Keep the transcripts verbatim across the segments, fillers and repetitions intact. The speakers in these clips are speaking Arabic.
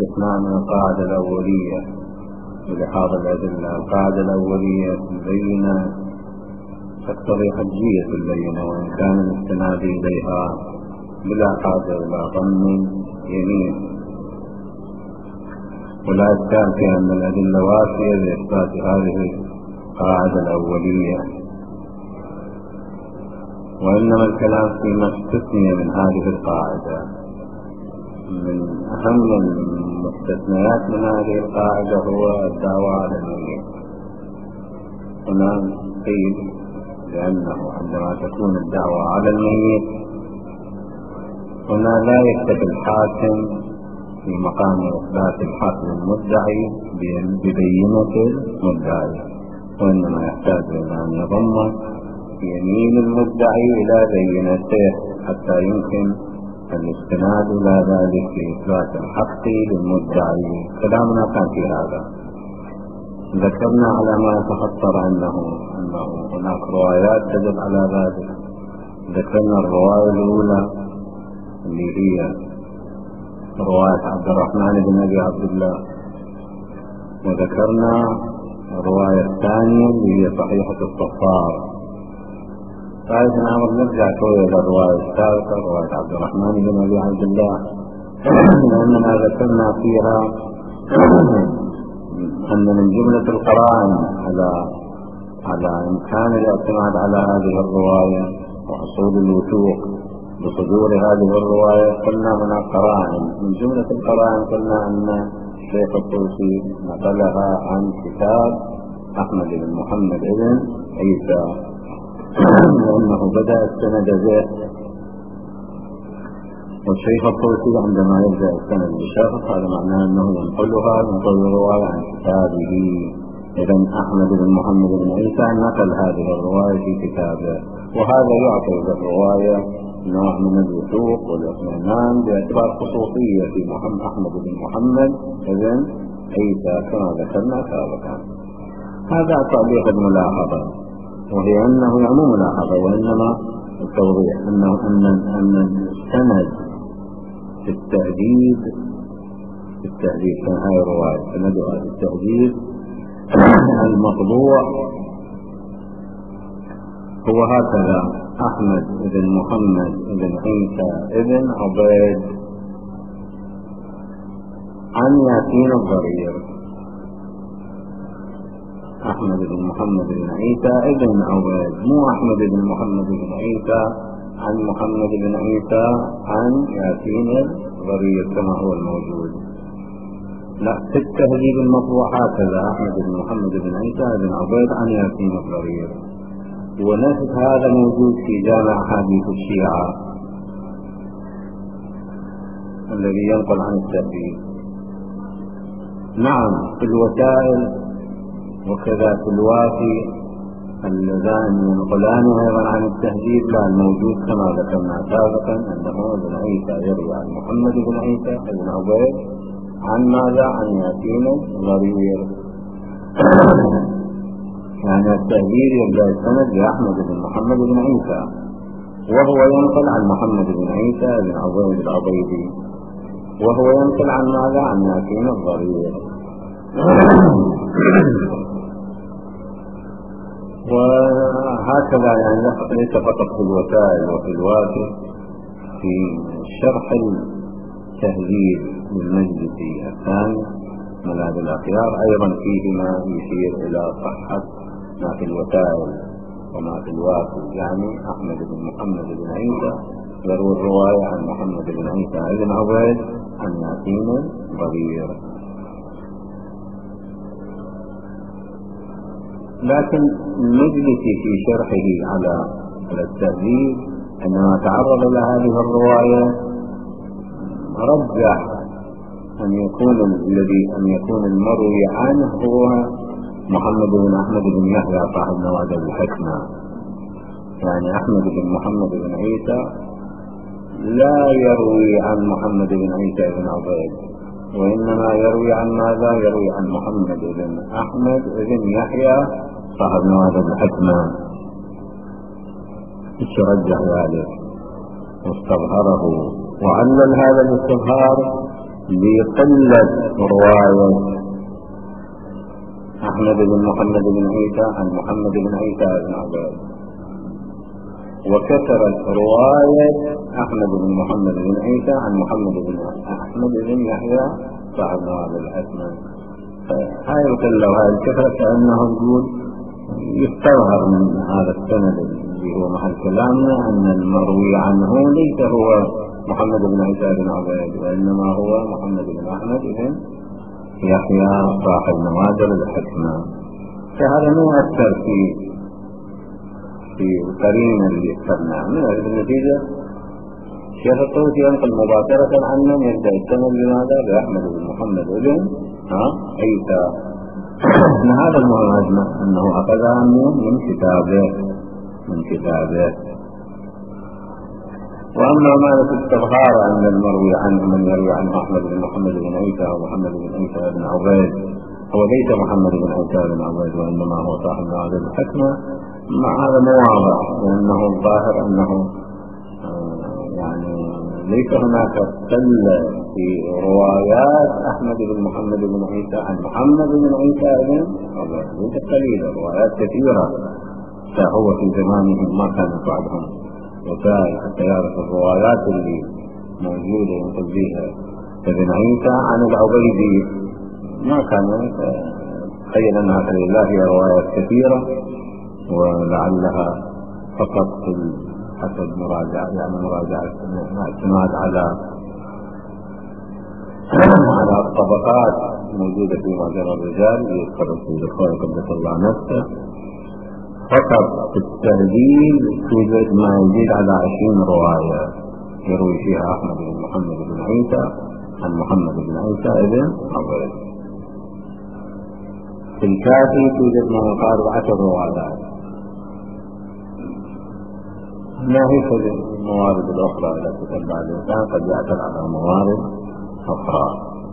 استثناء من القاعدة الأولية بلحاظ الأدلة. القاعدة الأولية البينة تقتضي حجية البينة، وإن كان الاستناد إليها بلا حاجة إلى ضم يمين، ولا إشكال في أن الأدلة وافية لإثبات هذه القاعدة الأولية، وإنما الكلام فيما استثني من هذه القاعدة. من أهم المستثنيات من هذه القاعدة هو الدعوة على الميت. هنا قيل لأنه عندما تكون الدعوة على الميت هنا لا يكتفي الحاكم في مقام إثبات الحق للمدعي ببينة المدعي، وإنما يحتاج إلى أن يضم يمين المدعي إلى بينته حتى يمكن الاستناد إلى ذلك في إثبات الحق للمدعي. كلامنا كان في هذا. ذكرنا على ما يتخطر أنه أنه هناك روايات تدل على ذلك. ذكرنا الرواية الأولى اللي هي رواية عبد الرحمن بن أبي عبد الله، وذكرنا الرواية الثانية اللي هي صحيحة الصفار. طيب نعمل نرجع شوية إلى الرواية الثالثة رواية عبد الرحمن بن أبي عبد الله، لأننا ذكرنا فيها أن من جملة القرائن على على إمكان الاعتماد على هذه الرواية وحصول الوثوق بصدور هذه الرواية. قلنا هناك قرائن، من جملة القرائن قلنا أن الشيخ الطوسي نقلها عن كتاب أحمد بن محمد بن عيسى، لأنه بدأ السند به، والشيخ الطوسي عندما يبدأ السند بشخص هذا معناه أنه ينقلها ينقل الرواية عن كتابه. إذن أحمد بن محمد بن عيسى نقل هذه الرواية في كتابه، وهذا يعطي للرواية نوع من الوثوق والاطمئنان باعتبار خصوصية في محمد أحمد بن محمد بن عيسى كما ذكرنا سابقا. هذا تعليق الملاحظة، وهي أنه يعني ملاحظة وإنما التوضيح أنه أن أن السند في التهذيب في التهذيب كان هاي الرواية سندها في التهذيب المطبوع هو هكذا: أحمد بن محمد بن عيسى بن عبيد عن ياسين الضرير. أحمد بن محمد بن عيسى بن عبيد، مو أحمد بن محمد بن عيسى عن محمد بن عيسى عن ياسين الضرير كما هو الموجود. لا، في التهذيب المطبوع هكذا: أحمد بن محمد بن عيسى بن عبيد عن ياسين الضرير. ونفس هذا موجود في جامع حديث الشيعة الذي ينقل عن التهذيب. نعم، في الوسائل وكذا في الوافي اللذان ينقلان ايضا عن التهذيب لا الموجود كما ذكرنا سابقا انه ابن عيسى يروي عن محمد بن عيسى بن عبيد عن ماذا؟ عن ياسين الضرير. يعني التهذيب يبدأ السند لأحمد بن محمد بن عيسى، وهو ينقل عن محمد بن عيسى بن عبيد العبيدي، وهو ينقل عن ماذا؟ عن ياسين الضرير. وهكذا يعني ليس فقط في الوسائل وفي الوافي، في شرح التهذيب للمجلسي الثاني ملاذ الأخيار أيضا فيه ما يشير إلى صحة ما في الوسائل وما في الوافي. يعني أحمد بن محمد بن عيسى يروي الرواية عن محمد بن عيسى بن عبيد عن ياسين الضرير. لكن المجلسي في شرحه على على التهذيب عندما تعرض إلى هذه الرواية رجح أن يكون الذي أن يكون المروي عنه هو محمد بن أحمد بن يحيى صاحب نوادر الحكمة. يعني أحمد بن محمد بن عيسى لا يروي عن محمد بن عيسى بن عبيد، وإنما يروي عن ماذا؟ يروي عن محمد بن أحمد بن يحيى صاحب نوادر الحكمة. رجح ذلك واستظهره وعلل هذا الاستظهار بقلة رواية أحمد بن محمد بن عيسى عن محمد بن عيسى بن عبيد، وكثرت رواية أحمد بن محمد بن عيسى عن محمد بن أحمد بن يحيى صاحب نواب الأسماء. فهاي القلة وهاي الكثرة كأنه يقول يستظهر من هذا السند اللي هو محل كلامنا أن المروي عنه ليس هو محمد بن عيسى بن عبيد، وإنما هو محمد بن أحمد بن يحيى صاحب نوادر الحكمة. فهذا ما يؤثر في في القرينة اللي ذكرناها. من النتيجة شيخ الطوسي ينقل مباشرة عنه يبدأ السند بماذا؟ بأحمد بن محمد بن عيسى. من هذا المهم أنه أخذها من كتابه من كتابه وأما مالك استظهار أن المروي عنه من يروي عنه أحمد بن محمد بن عيسى ومحمد بن عيسى بن عبيد هو ليس محمد بن عيسى بن عبيد وإنما هو صاحب هذه الحكمة، مع هذا مواضع لأنه الظاهر أنه يعني ليس هناك قلة في روايات أحمد بن محمد بن عيسى عن محمد بن عيسى بن عبيد، ليس قليلة، روايات كثيرة. فهو في زمانه ما كان بعدهم وسائل حتى يعرف الروايات اللي موجودة ينقل بها ابن عيسى عن العبيدي، ما كان تخيل أنها لله هي روايات كثيرة ولعلها فقط حسب مراجعة يعني مراجعة اعتماد على على الطبقات موجودة في معجم الرجال يذكر في الدكتور قدس الله نفسه. فقط في التهذيب توجد ما يزيد على عشرين رواية يروي فيها أحمد بن محمد بن عيسى عن محمد بن عيسى بن عبيد. في الكافي توجد ما يقارب عشر روايات. ما هي الموارد الأخرى التي تتبع الإنسان قد يعتمد على موارد أخرى.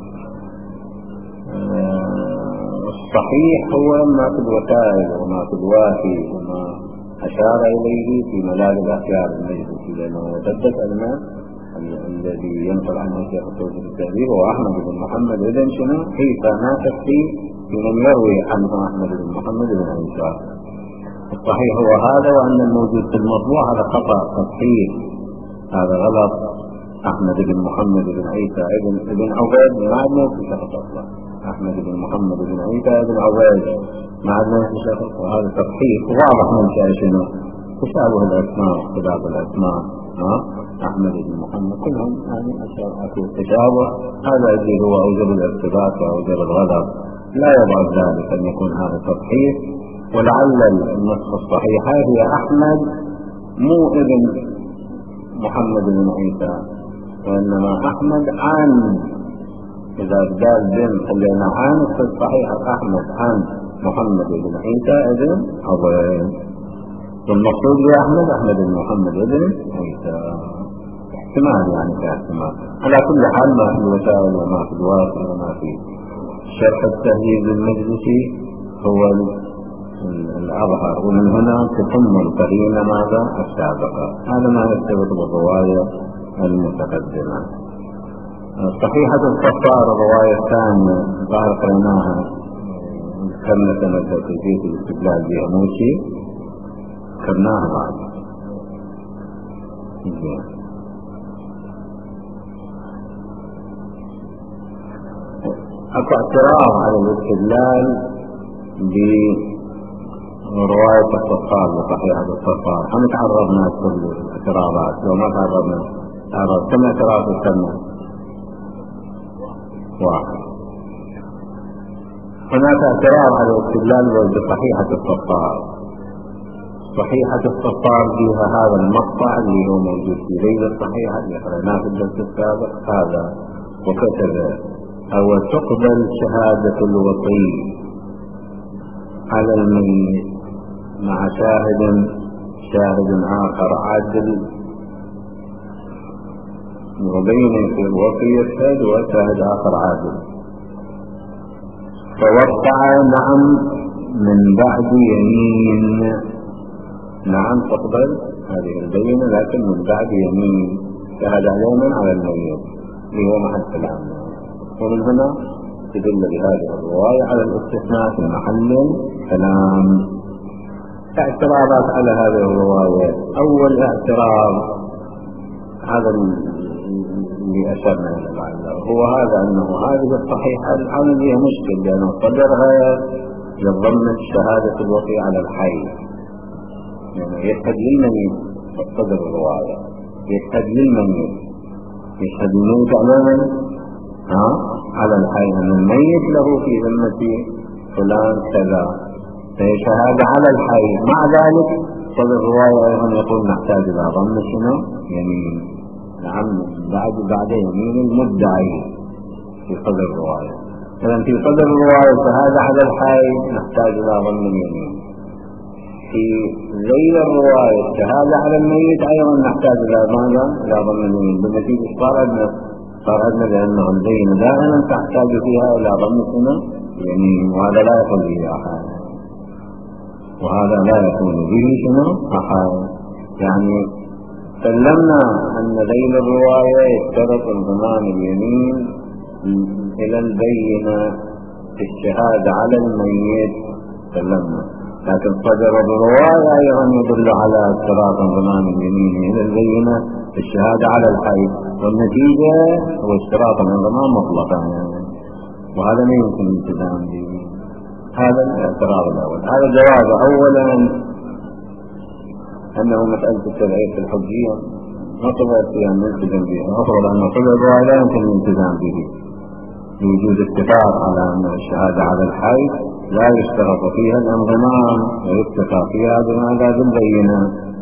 الصحيح هو ما في الوسائل وما في الوافي وما أشار إليه في ملاذ الأخيار المجلس، لأنه يتدد الماء الذي ينقل عنه شيخ الطوسي في التهذيب هو أحمد بن محمد بن شنو عيسى، ما تكفي من يروي عنه أحمد بن محمد بن عيسى. الصحيح هو هذا، وأن الموجود في المطبوع هذا خطأ تصحيح، هذا غلط. أحمد بن محمد بن عيسى ابن ابن عبيد ما عندنا في شخص أصلا، أحمد بن محمد بن عيسى بن عبيد ما عندنا في شخص، وهذا تصحيح واضح من شيء تشابه الأسماء اختلاف الأسماء. ها أحمد بن محمد كلهم يعني أشياء أكيد تشابه، هذا الذي هو أوجب الارتباط وأوجب الغضب، لا يضعف ذلك أن يكون هذا تصحيح. ولعل النسخة الصحيحة هي أحمد مو ابن محمد بن عيسى، وإنما أحمد عن، إذا بدال بن خلينا عن في الصحيحة أحمد عن محمد بن عيسى ابن عبيد، والمقصود بأحمد أحمد بن محمد بن عيسى. احتمال يعني في احتمال. على كل حال ما في الوسائل وما في الواسع وما في شرح التهذيب المجلسي هو الأظهر، ومن هنا تتم القرينة ماذا السابقة. هذا ما يرتبط بالرواية المتقدمة. صحيحة الصفار الرواية الثانية ظاهر قريناها ذكرنا سنة كيفية الاستدلال بها موشي ذكرناها بعد. أكو اعتراض على الاستدلال برواية الصفار وصحيحة الصفار. هم تعرضنا كل الاعتراضات، لو ما تعرضنا تعرض كم اعتراض ذكرنا؟ واحد. هناك اعتراض على الاستدلال بصحيحة الصفار. صحيحة الصفار فيها هذا المقطع اللي هو موجود في ليلة الصحيحة اللي قرأناه في الدرس السابق، هذا وكتب أو تقبل شهادة الوصي على الميت مع شاهد شاهد آخر عادل، وبين في الوصي يشهد وشاهد آخر عادل، فوقع نعم من بعد يمين. نعم تقبل هذه البينة لكن من بعد يمين، شهد يوما على الميت اللي هو محل كلام. ومن هنا تدل بهذه الرواية على الاستثناء في محل الكلام. اعتراضات على هذه الرواية: أول اعتراض هذا اللي أشرنا إليه هو هذا، أنه هذه الصحيحة الحال فيها مشكل، لأنه صدرها يضمن شهادة الوصي على الحي، يعني يشهد للميت صدر الرواية، يشهد للميت، يشهد الميت على من؟ ها؟ على الحي، أن الميت له في ذمة فلان كذا، فهي شهادة على الحي. مع ذلك صدر الرواية أيضا يقول نحتاج إلى ضمن شنو؟ يمين. نعم، بعد بعد يمين المدعي في صدر الرواية. إذن في صدر الرواية شهادة على الحي، نحتاج إلى ضمن اليمين. في ذيل الرواية شهادة على الميت أيضا نحتاج إلى ماذا؟ إلى ضمن اليمين. بالنتيجة صار عندنا صار عندنا لأنه البين دائما تحتاج فيها إلى ضمن شنو؟ اليمين، وهذا لا يكون به أحد، وهذا لا يكون به شنو؟ أحد. يعني سلمنا أن ذيل الرواية يشترط انضمام اليمين إلى البينة في الشهادة على الميت، سلمنا. لكن صدر الرواية أيضا يدل على اشتراط انضمام اليمين إلى البينة في الشهادة على الحي، والنتيجة هو اشتراط الانضمام مطلقا، يعني وهذا ما يمكن الالتزام به. هذا الاعتراض الأول. هذا جواب أولا أنه مسألة التبعية الحجية نطبق فيها نلتزم بها، أفضل أن نطبق الرواية لا يمكن الالتزام به لوجود اتفاق على أن الشهادة على الحي لا يشترط فيها الانضمام ويكتفى فيها بماذا؟ بالبينة،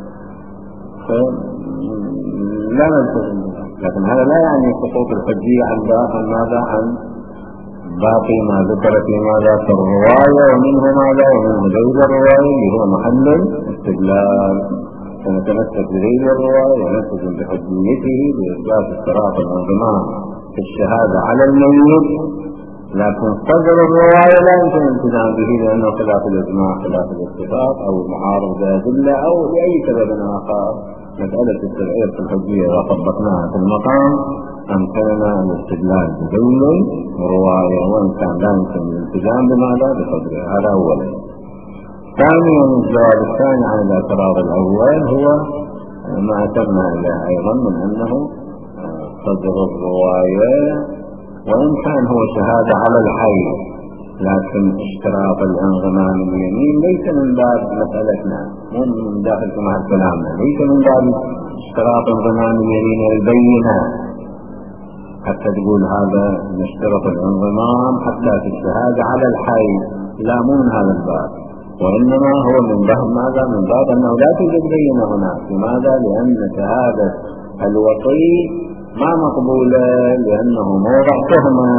فلا نلتزم بها. لكن هذا لا يعني سقوط الحجية عن ماذا؟ عن باقي ما ذكر في ماذا؟ في الرواية، ومنه ماذا؟ ومنه ذيل الرواية اللي هو محل الاستدلال. فنتمسك بذيل الرواية ونلتزم بحجيته بإثبات اشتراط الانضمام في الشهادة على الميت. لكن صدر الرواية لا يمكن الالتزام به لأنه خلاف الإجماع، خلاف الاتفاق، أو معارض بأدلة، أو لأي سبب آخر. مسألة التبعية الحجية إذا طبقناها في المقام أمكننا الاستدلال بذيل الرواية، وإن كان لا يمكن الالتزام بماذا؟ بصدرها. هذا أولا. ثانيا الجواب الثاني عن الاعتراض الأول هو ما أشرنا إليه أيضا من أنه صدر الرواية وإن كان هو شهادة على الحي، لكن اشتراط الانضمام اليمين ليس من باب مسألتنا، مو من داخل مع كلامنا، ليس من باب اشتراط انضمام اليمين البينة حتى تقول هذا نشترط الانضمام حتى في الشهادة على الحي، لا، مو من هذا الباب، وإنما هو من باب ماذا؟ من باب أنه لا توجد بينة هناك. لماذا؟ لأن شهادة الوصي ما مقبولة، لأنه موضع تهمة،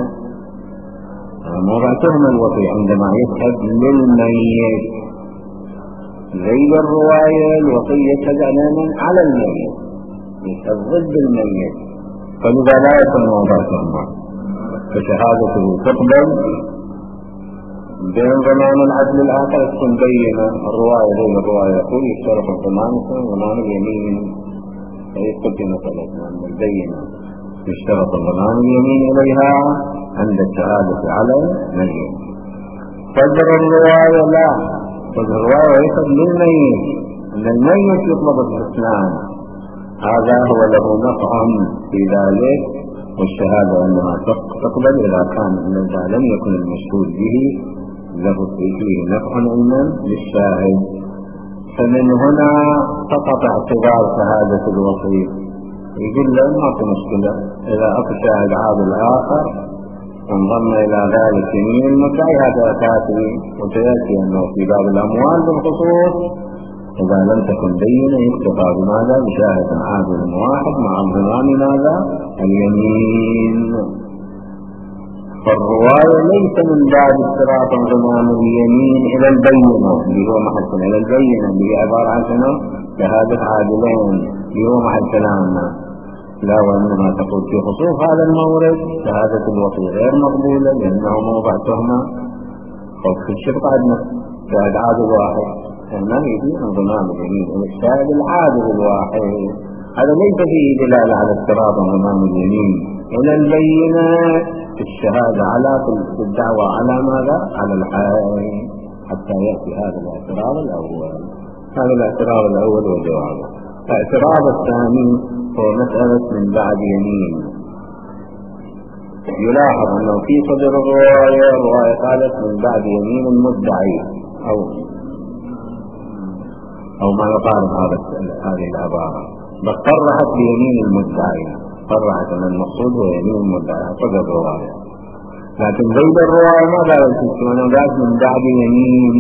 موضع تهمة الوصي عندما يشهد للميت. ذيل الرواية الوصي يشهد على الميت، يشهد ضد الميت، فلذا لا يكون موضع تهمة، فشهادته تقبل بانضمام العدل الآخر تكون بينة. الرواية ذيل الرواية يقول يشترط انضمام اليمين، فيدخل في مسألة أن البينة يشترط انضمام اليمين إليها عند الشهادة على الميت. صدر الرواية لا، صدر الرواية يشهد للميت، أن الميت يطلب الاستثناء، هذا هو له نفع في ذلك. والشهادة عندما تقبل إذا كان إذا لم يكن المشهود به له فيه نفع علما للشاهد. فمن هنا سقط اعتبار شهادة الوصي، يقول له ما في مشكلة إذا أتى شاهد عادل آخر انضم إلى ذلك يمين المدعي، هذا كافي. وسيأتي أنه في باب الأموال بالخصوص إذا لم تكن بينة يكتفى بماذا؟ بشاهد عادل واحد مع انضمام ماذا؟ اليمين. فالرواية ليس من باب اشتراط انضمام اليمين إلى البينة اللي هو محل إلى البينة اللي هي عبارة عن شنو؟ شهادة عادلين اللي هو محل كلامنا. لا، وإنما تقول في خصوص هذا المورد شهادة الوصي غير مقبولة لأنه موضع تهمة، وفي الشرطة عندنا شاهد عادل واحد، ما يجي انضمام اليمين إلى الشاهد العادل الواحد. هذا ليس فيه دلالة على اشتراط انضمام اليمين إلى البينة في الشهادة على في الدعوة على ماذا؟ على الحي، حتى يأتي هذا الاعتراض الأول. هذا الاعتراض الأول وجوابه. الاعتراض الثاني هو مسألة من بعد يمين. يلاحظ أنه في صدر الرواية رواية قالت من بعد يمين المدعي أو أو ما يقارب هذا هذه العبارة، بل صرحت بيمين المدعي، صرحت أن المقصود هو يمين المدعي صدر الرواية. لكن بين الرواية ما قالت قالت من بعد يمين.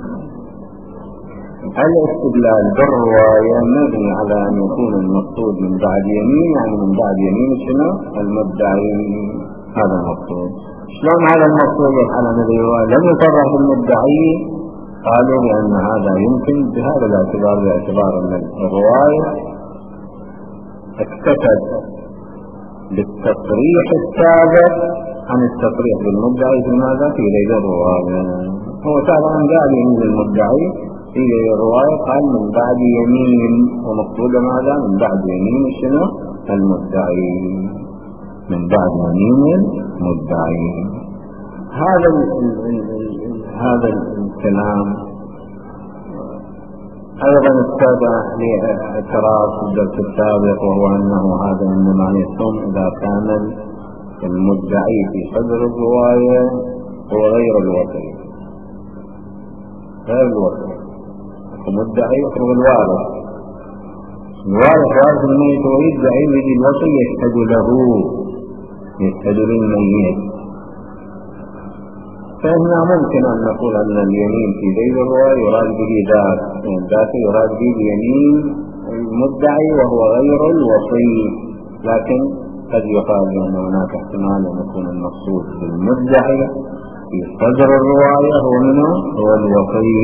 الاستدلال بالرواية مبني على أن يكون المقصود من بعد يمين، يعني من بعد يمين شنو؟ المدعي. هذا المقصود. شلون هذا المقصود على أن الرواية لم يصرح بالمدعي؟ قالوا بأن هذا يمكن بهذا الاعتبار، باعتبار أن الرواية اكتفت بالتصريح السابق عن التصريح بالمدعي في ماذا؟ في ليل الرواية. هو سابقا قال يمين المدعي في ليل الرواية، قال من بعد يمين، ومقصود ماذا؟ من بعد يمين شنو؟ المدعي، من بعد يمين المدعي. هذا ال ال ال هذا الكلام أيضا اتبع لاعتراض في الدرس السابق، وهو أنه هذا إنما يتم إذا كان المدعي في صدر الرواية هو غير الوصي، غير الوصي. المدعي يقرب الوارث، الوارث وارث الميت ويدعي به الوصي يشهد له، يشهد للميت. فإنه ممكن أن نقول أن اليمين في ذيل الرواية يراد به ذات، ذات يراد به اليمين المدعي وهو غير الوصي. لكن قد يقال أن هناك احتمال أن يكون المقصود بالمدعي في صدر الرواية هو منه هو الوصي.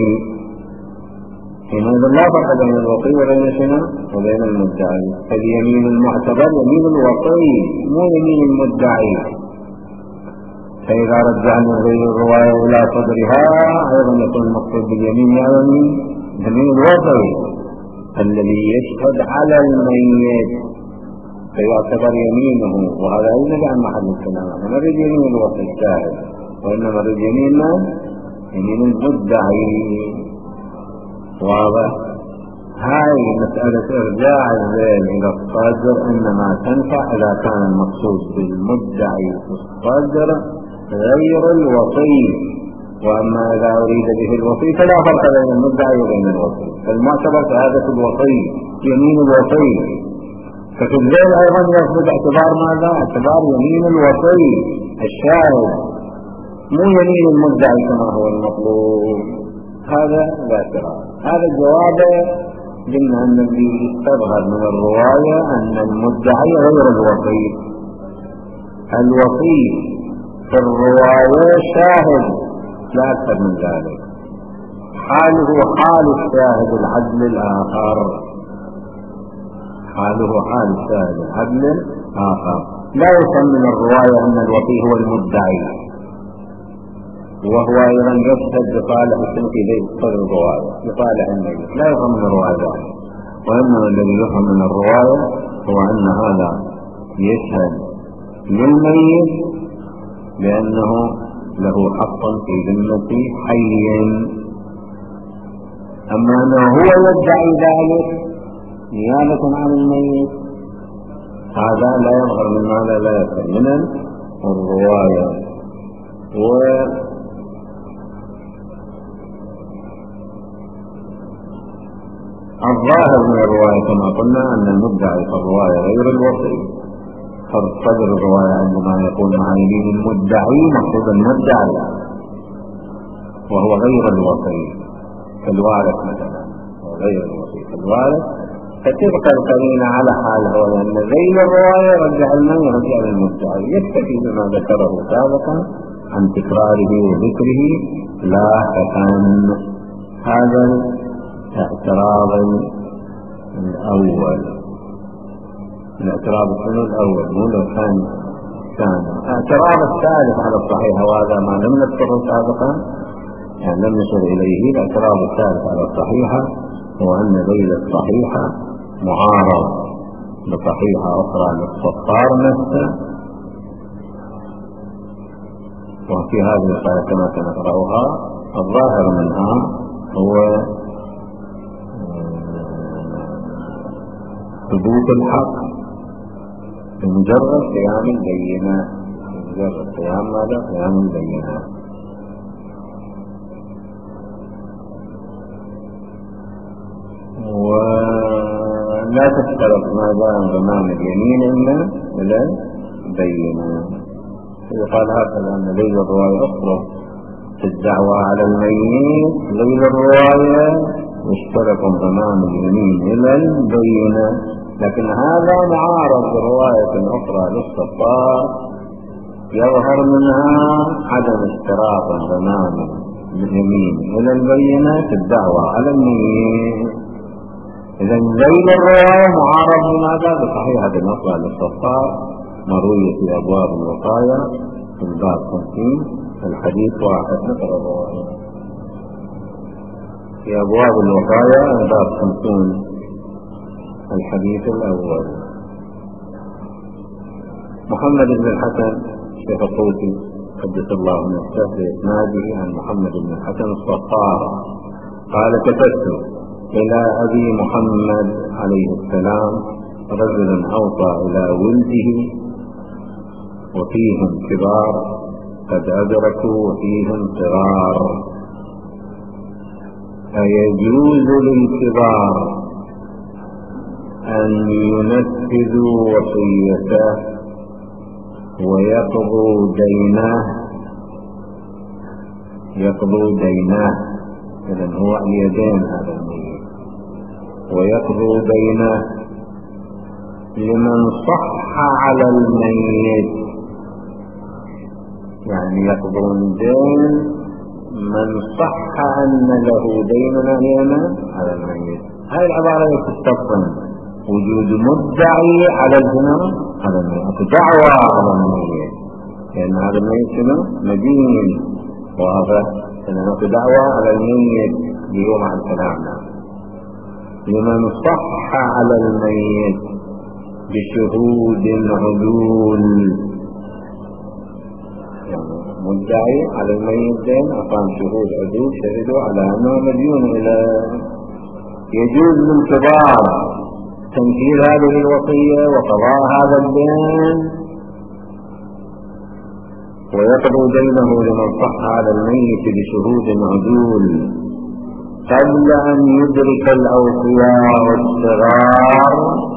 حينئذ لا فرق بين الوصي وبين شنو؟ وبين المدعي. فاليمين المعتبر يمين الوصي مو يمين المدعي. فإذا رجعنا غير الرواية إلى صدرها أيضا يكون المقصود باليمين يعني يمين الوصي الذي يشهد على الميت، فيعتبر يمينه. وهذا ينبع عن محل الكلام، ما نريد يمين الوصي الشاهد، وإنما نريد يمين يمين المدعي. واضح؟ هاي مسألة إرجاع الذيل إلى الصدر إنما تنفع إذا كان المقصود بالمدعي في الصدر غير الوصي. وأما إذا أريد به الوصي فلا فرق بين المدعي وبين الوصي، فالمعتبر شهادة الوصي يمين الوصي. ففي الذيل أيضا يثبت اعتبار ماذا؟ اعتبار يمين الوصي الشاهد، مو يمين المدعي كما هو المطلوب. هذا الاعتراض. هذا الجواب قلنا أن الذي يستظهر من الرواية أن المدعي غير الوصي. الوصي في الرواية شاهد لا أكثر من ذلك، حاله حال الشاهد العدل الآخر، حاله حال الشاهد العدل الآخر. لا يفهم من الرواية أن الوصي هو المدعي وهو أيضا يشهد بطالع السنة في صدر الرواية بطالع الميت، لا يفهم من الرواية. وإنما الذي يفهم من الرواية هو أن هذا يشهد للميت لأنه له حق في ذمة حي، أما أنه هو يدعي ذلك نيابة عن الميت هذا لا يظهر من ماذا؟ لا يظهر من الرواية. والظاهر من الرواية كما قلنا أن المدعي في الرواية غير الوصي. فصدر الرواية عندما يقول مع يمين المدعي مقصود المدعي وهو غير الوصي كالوارث مثلا، غير الوصي كالوارث، فتبقى القرينة على حاله، وأن ذيل الرواية رجع المن يرجع للمدعي، يكتفي بما ذكره سابقا عن تكراره وذكره لاحقا. هذا الاعتراض الأول، الاعتراض الأول مو الثاني. الاعتراض الثالث على الصحيح، وهذا ما لم نذكره سابقا يعني لم نشر إليه. الاعتراض الثالث على الصحيحة هو أن ذيل الصحيحة معارض بصحيحة أخرى للصفار نفسه، وفي هذه الآية كما سنقرأها الظاهر منها هو ثبوت الحق بمجرد قيام البينة، بمجرد قيام ماذا؟ قيام البينة. ولا تشترط ماذا ضمان اليمين إلا إلى البينة. يقال هكذا أن ليل الرواية أخرى في الدعوة على الميت ليل الرواية يشترط ضمان اليمين إلى البينة، لكن هذا معارض برواية أخرى للصفار يظهر منها عدم اشتراط ضمان اليمين إلى البينة في الدعوة على الميت. إذا ليل الرواية معارض بماذا؟ بصحيحة بنقل للصفار مروية في أبواب الوقاية في الباب خمسين الحديث واحد. نقرأ الرواية في أبواب الوقاية الباب خمسون الحديث الأول. محمد بن الحسن شيخ الطوسي قدس الله نفسه بإسناده عن محمد بن الحسن الصفار قال: كتبت إلى أبي محمد عليه السلام رجل أوصى إلى ولده وفيهم كبار قد أدركوا وفيهم صغار، أيجوز للكبار أن ينفذوا وصيته ويقضوا دينه؟ يقضوا دينه إذن هو اليدين هذا الميت، ويقضوا دينه لمن صح على الميت، يعني يقضون دين من صح أن له دين على الميت. هذه العبارة تستبطن وجود مدعي على الجنة على الميت، دعوة على الميت، لأن هذا الميت شنو؟ مدين، واضح؟ إنه دعوة على الميت اليوم عن كلامنا لمن صح على الميت بشهود عدول، يعني مدعي على الميت دين أقام شهود عدول شهدوا على أنه مديون إلى. يجوز للكبار تنفيذ هذه الوصية وقضاء هذا الدين ويقضوا دينه لمن صح على الميت بشهود عدول قبل أن يدرك الأوصياء الصغار.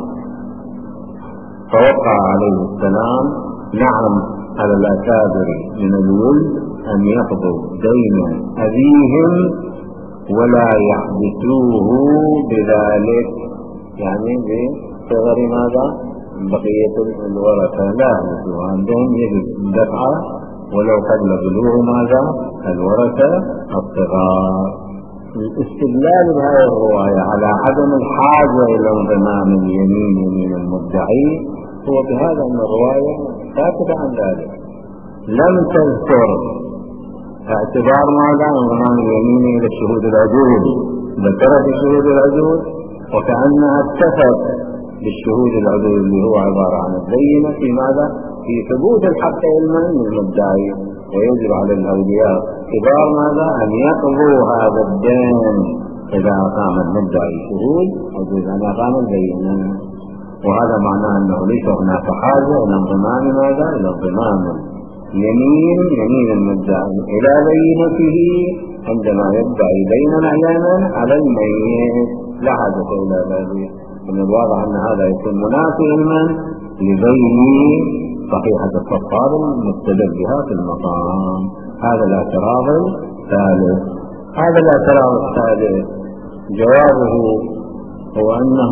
فوقع عليه السلام نعم على الأكابر من الولد أن يقضوا دين أبيهم ولا يحدثوه بذلك، يعني بصغر ماذا؟ بقية الورثة لا يحدثوه عندهم يجب دفعة ولو قبل بلوغ ماذا؟ الورثة الصغار. الاستدلال بهذه الرواية على عدم الحاجة إلى انضمام اليمين يمين المدعي هو بهذا أن الرواية ساكتة عن ذلك، لم تذكر اعتبار ماذا؟ انضمام اليمين إلى الشهود العدول، ذكرت الشهود العدول وكأنها اتفت بالشهود العدول اللي هو عبارة عن البينة في ماذا؟ في ثبوت الحق علما للمدعي. ويجب على الأولياء كبار ماذا؟ أن يقضوا هذا الدين إذا أقام المدعي شهود وإذا أقام البينة. وهذا معناه أنه ليس هناك حاجة إلى انضمام ماذا؟ إلى انضمام يمين يمين المدعي إلى بينته عندما يدعي دينا عيانا على الميت، لا حاجة إلى ذلك. من الواضح أن هذا يكون منافي علما لبين صحيحة الصفار المستدل بها في المقام. هذا الاعتراض الثالث. هذا الاعتراض الثالث جوابه هو أنه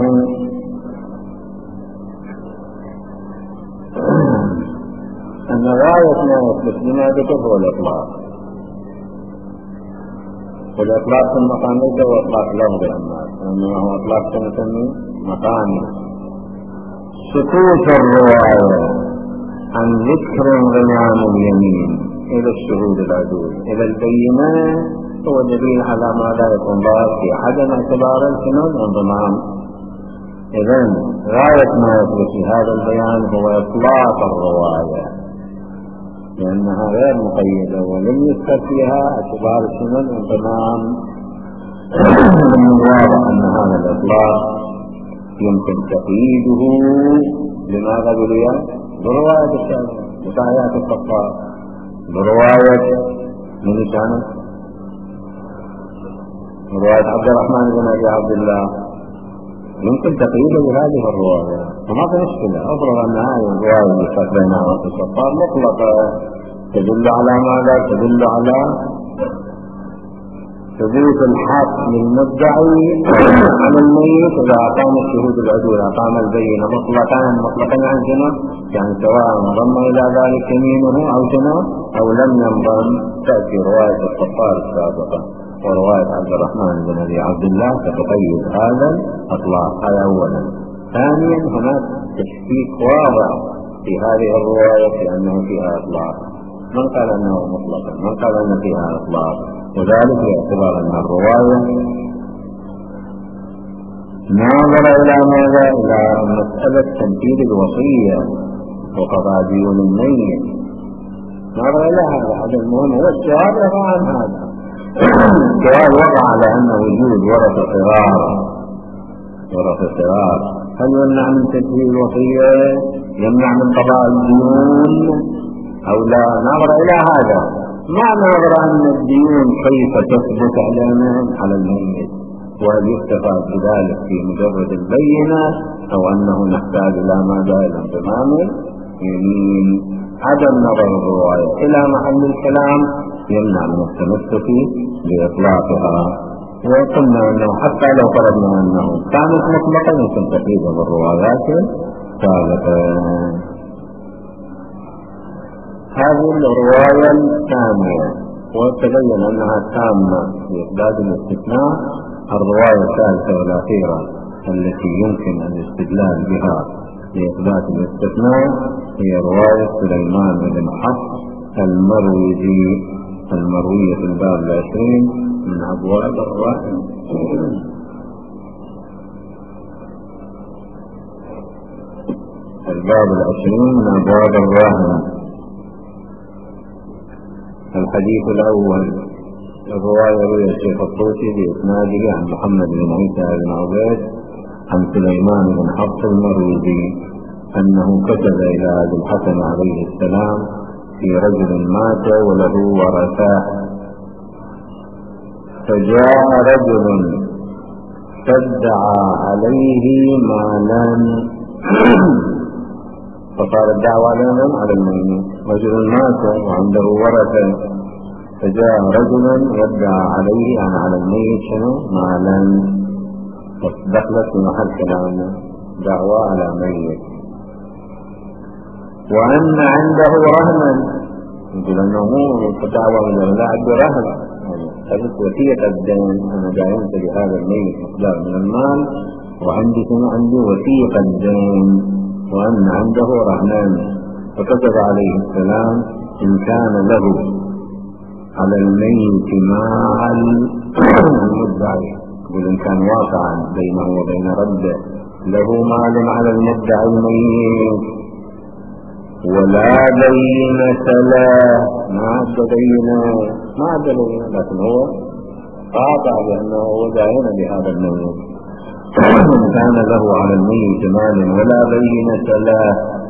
أن غاية ما يثبت لنا ذكر هو الإطلاق، والإطلاق في المقام ليس هو إطلاق لفظ الناس، إنما هو إطلاق سنسمي مقامي. سكوت الرواية عن ذكر انضمام اليمين إلى الشهود العدول إلى البينات هو دليل على ما لا يكون ظاهر في عدم اعتبار السنن انضمام. إذن غاية ما يثبت في هذا البيان هو إطلاق الرواية لأنها غير مقيدة ولم يذكر فيها اعتبار السنة الانضمام. من الواضح أن هذا الإطلاق يمكن تقييده لماذا بليا برواية الشافعي وتعيات الطفار برواية من كان برواية عبد الرحمن بن أبي عبد الله يمكن تقييده بهذه الرواية وما في مشكلة. أفرض أن هذه الرواية اللي كانت بينها والطفار مطلقة تدل على ماذا؟ تدل على ثبوت الحق للمدعي على الميت إذا أقام الشهود العدول أقام البينة مطلقان مطلقا عن شنو؟ يعني سواء انضم إلى ذلك يمينه أو شنو أو لم ينضم. تأتي رواية الطفار السابقة ورواية عبد الرحمن بن أبي عبد الله تتقيد هذا الإطلاق. هذا أولا. ثانيا هناك تشكيك واضح في هذه الرواية في أنه فيها إطلاق. من قال أنه مطلقا؟ من قال أن فيها إطلاق؟ وذلك باعتبار أن الرواية ناظر إلى ماذا؟ إلى مسألة تنفيذ الوصية وقضاء ديون الميت. ناظر إلى هذا. هذا المهم هو السؤال يقع عن هذا. السؤال وقع على أن وجود ورثة صغار ورثة صغار هل يمنع من تنفيذ الوصية؟ يمنع من قضاء الديون أو لا؟ ناظر إلى هذا. ما نظر أن الديون كيف تثبت على من؟ على الميت، وهل يكتفى بذلك في مجرد البينة أو أنه نحتاج إلى ماذا؟ إلى انضمام يمين. عدم نظر الرواية إلى محل الكلام يمنع من التمسك بإطلاقها. وقلنا أنه حتى لو فرضنا أنه كانت مطلقا يمكن تقييدها بالروايات السابقة. هذه الرواية الثانية وتبين أنها تامة في إثبات الاستثناء. الرواية الثالثة والأخيرة التي يمكن الاستدلال بها لإثبات الاستثناء هي رواية سليمان بن حفص المروزي المروية في الباب العشرين من أبواب الرهن. الباب العشرين من أبواب الرهن. الحديث الأول الرواية روي الشيخ الطوسي بإسناده عن محمد بن عيسى بن عبيد عن سليمان بن حفص المروزي أنه كتب إلى أبي الحسن عليه السلام في رجل مات وله ورثة، فجاء رجل فادعى عليه مالا فصار الدعوة على الميت. رجل مات وعنده ورثة فجاء رجل يدعى عليه أن على الميت شنو؟ مالا. دخلت في محل كلامنا دعوة على ميت. وأن عنده رهنا، يقول أنه مو دعوة من لا عنده رهن، يعني وثيقة الدين أنا داينت لهذا الميت مقدار من المال وعندي شنو؟ عندي وثيقة الدين وأن عنده رهنان. فكتب عليه السلام إن كان له على الميت مع المدعي، يقول إن كان واقعا بينه وبين ربه له مال على المدعي الميت ولا بينة له، ما عد بينة ما عد بينة، لكن هو قاطع بأنه هو داين بهذا الميت. إن كان له على الميت مال ولا بينة له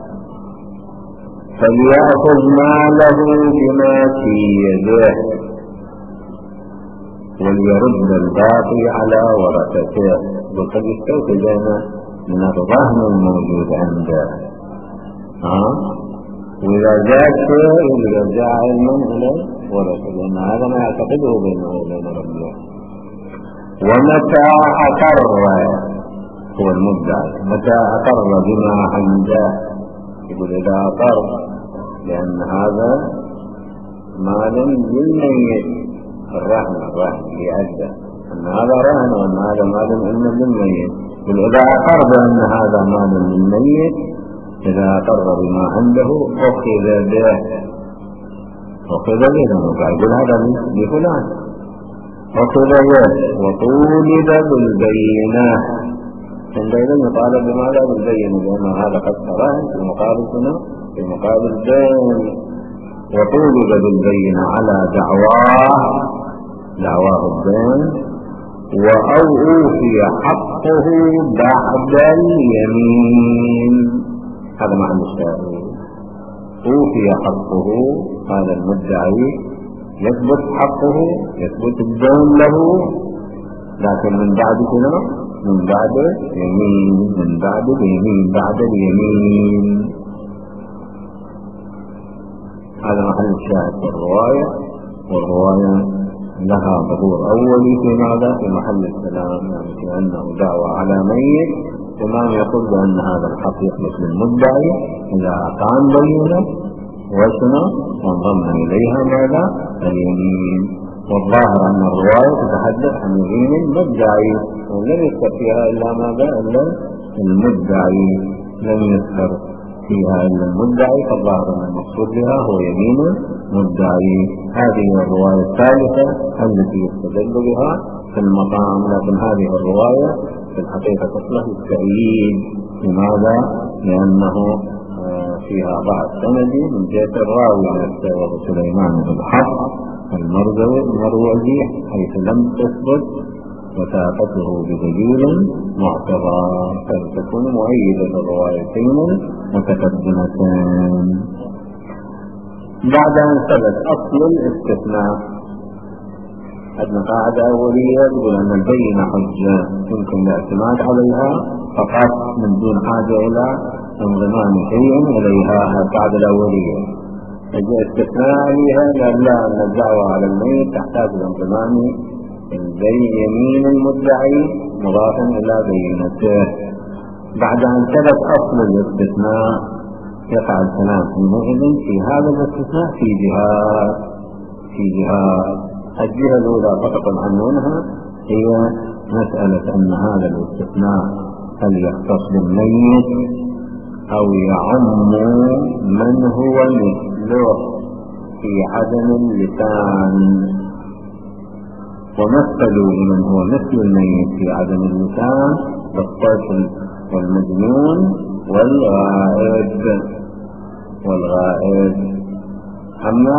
فليأخذ ماله بما في يده وليرد الباقي على ورثته. وقد استوجب من الرهن الموجود عنده. ها وإذا جاء شيء يرجع علما إلى ورثته، لأن هذا ما يعتقده بينه وبين ربه. ومتى أقر هو المدعي، متى أقر بما عنده، يقول إذا أقر لأن هذا مال للميت، الرهن الرهن لأجله أن هذا رهن وأن هذا مال إن للميت. يقول إذا أقر بأن هذا مال للميت، إذا أقر بما عنده أخذ به أخذ به يقول هذا لفلان أخذ به وطولب بالبينة. عندئذ يطالب بماذا؟ بالبينة، لأن هذا قد رهن في مقابل سنة في مقابل دين. وطولب بالبينة على دعواه دعواه الدين وأو أوفي حقه بعد اليمين. هذا معنى الشاهد. أوفي حقه، هذا المدعي يثبت حقه، يثبت الدين له، لكن من بعد كده من بعد يمين، من بعد اليمين، بعد اليمين. هذا محل الشاهد في الرواية، والرواية لها ظهور أولي في ماذا؟ في محل الكلام، يعني في أنه دعوى على ميت. الإمام يقول بأن هذا الحق يخلص للمدعي إذا أقام بينه وسنة وانضم إليها ماذا؟ اليمين. والظاهر أن الرواية تتحدث عن يمين المدعي، ولم يذكر فيها إلا ماذا؟ إلا المدعي، لم يذكر فيها إلا المدعي، فالظاهر أن المقصود بها هو يمين المدعي. هذه الرواية الثالثة التي يستدل بها في المقام، لكن هذه الرواية في الحقيقة تصلح للتأييد. لماذا؟ لأنه فيها ضعف سندي من جهة الراوي نفسه وهو سليمان بن حرب المروزي، حيث لم تثبت وثاقته بدليل معتبر، فتكون مؤيدة للروايتين متقدمتين. بعد أن ثبت أصل الاستثناء، أدنى قاعدة أولية تقول أن البينة حجة يمكن الاعتماد عليها فقط من دون حاجة إلى انضمام شيء إليها. القاعدة الأولية يجب استثناء عليها، قال لا، أن الدعوة على الميت تحتاج إلى انضمام يمين المدعي مضافا إلى بينته. بعد أن ثبت أصل الاستثناء يقع الكلام حينئذ في هذا الاستثناء في جهات في جهات الجهة الأولى فقط عنونها هي مسألة أن هذا الاستثناء هل يختص بالميت أو يعم من هو مثله في عدم اللسان، ومثلوا لمن هو مثل الميت في عدم اللسان بالطفل والمجنون والغائب والغائب. أما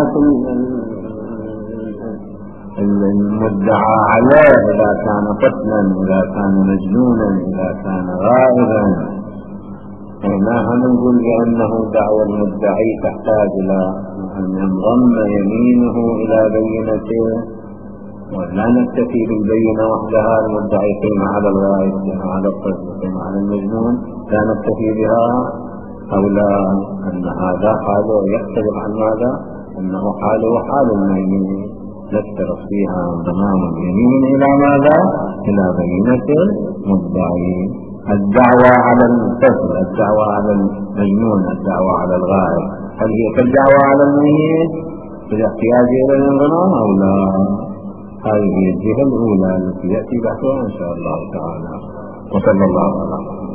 المدعى عليه إذا كان طفلا، إذا كان مجنونا، إذا كان غائبا، فإنها نقول بأنه دعوى المدعي تحتاج إلى أن ينضم يمينه إلى بينته، ولا نكتفي بالبينة وحدها. المدعي قيمة على الغائب، قيمة على الطفل، قيمة على المجنون، لا نكتفي بها، أو لا، أن هذا حاله يختلف عن ماذا؟ أنه حاله وحال الميت، نفترض فيها انضمام اليمين إلى ماذا؟ إلى بينة المدعي. الدعوة على الطفل، الدعوة على المجنون، الدعوة على الغائب، هل هي كالدعوة على الميت بالاحتياج إلى الانضمام أو لا؟ هذه هي الجهة الأولى التي يأتي بحثها إن شاء الله تعالى. وصلى الله عليه وسلم.